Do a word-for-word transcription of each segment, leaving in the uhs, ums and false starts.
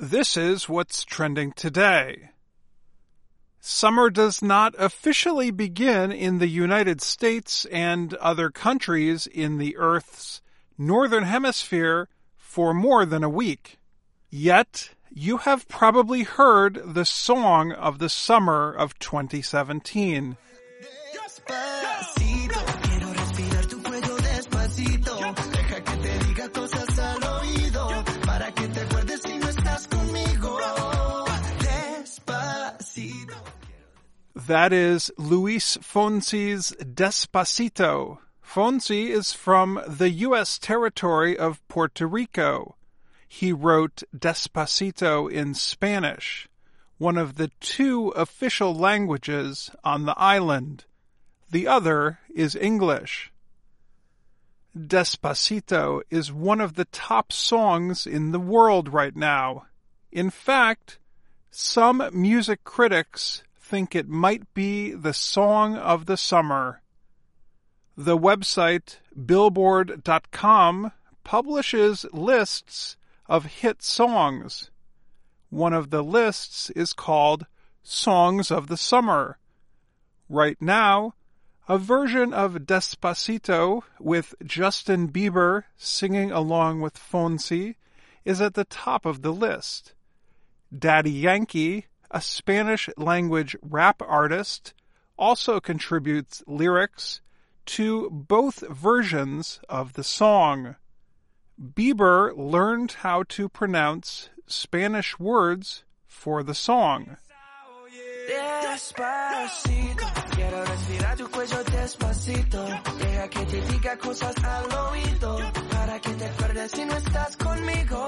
This is what's trending today. Summer does not officially begin in the United States and other countries in the Earth's northern hemisphere for more than a week. Yet, you have probably heard the song of the summer of twenty seventeen. That is Luis Fonsi's Despacito. Fonsi is from the U S territory of Puerto Rico. He wrote Despacito in Spanish, one of the two official languages on the island. The other is English. Despacito is one of the top songs in the world right now. In fact, some music critics think it might be the song of the summer. The website Billboard dot com publishes lists of hit songs. One of the lists is called Songs of the Summer. Right now, a version of Despacito with Justin Bieber singing along with Fonsi is at the top of the list. Daddy Yankee, a Spanish-language rap artist, also contributes lyrics to both versions of the song. Bieber learned how to pronounce Spanish words for the song. Despacito, quiero respirar tu cuello despacito, deja que te diga cosas al oído, para que te acuerdes si no estás conmigo.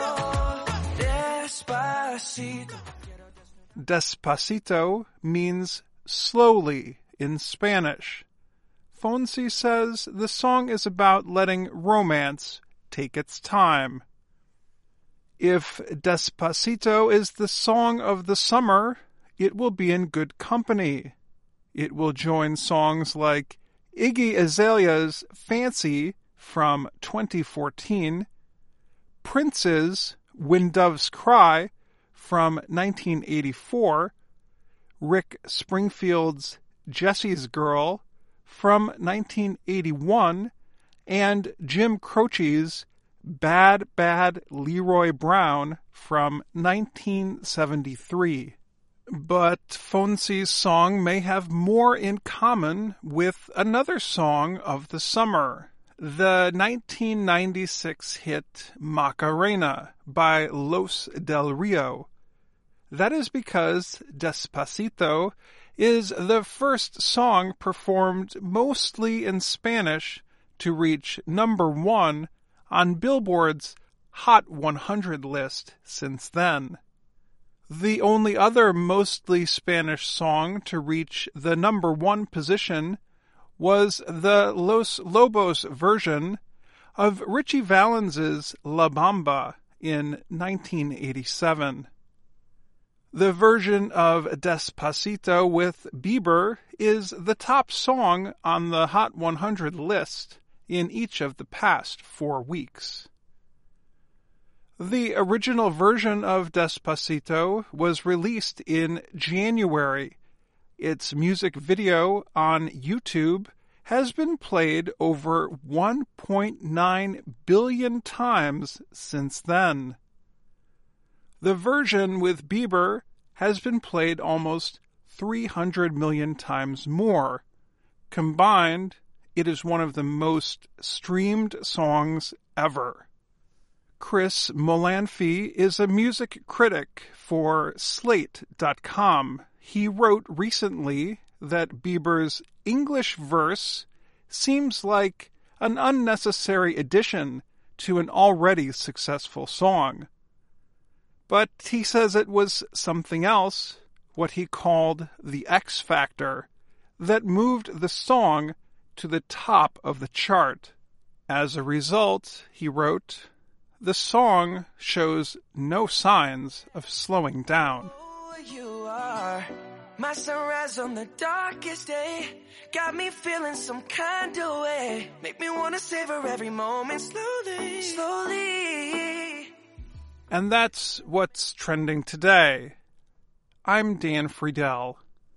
Despacito. Despacito means slowly in Spanish. Fonsi says the song is about letting romance take its time. If Despacito is the song of the summer, it will be in good company. It will join songs like Iggy Azalea's Fancy from twenty fourteen, Prince's When Doves Cry from nineteen eighty-four, Rick Springfield's Jesse's Girl from nineteen eighty-one, and Jim Croce's Bad Bad Leroy Brown from nineteen seventy-three. But Fonsi's song may have more in common with another song of the summer, the nineteen ninety-six hit Macarena by Los del Rio. That is because Despacito is the first song performed mostly in Spanish to reach number one on Billboard's Hot one hundred list since then. The only other mostly Spanish song to reach the number one position was the Los Lobos version of Richie Valens's La Bamba in nineteen eighty-seven. The version of Despacito with Bieber is the top song on the Hot one hundred list in each of the past four weeks. The original version of Despacito was released in January. Its music video on YouTube has been played over one point nine billion times since then. The version with Bieber has been played almost three hundred million times more. Combined, it is one of the most streamed songs ever. Chris Molanphy is a music critic for Slate dot com. He wrote recently that Bieber's English verse seems like an unnecessary addition to an already successful song. But he says it was something else, what he called the X Factor, that moved the song to the top of the chart. As a result, he wrote, the song shows no signs of slowing down. Oh, you are my sunrise on the darkest day. Got me feeling some kind of way. Make me want to savor every moment slowly, slowly. And that's what's trending today. I'm Dan Friedel.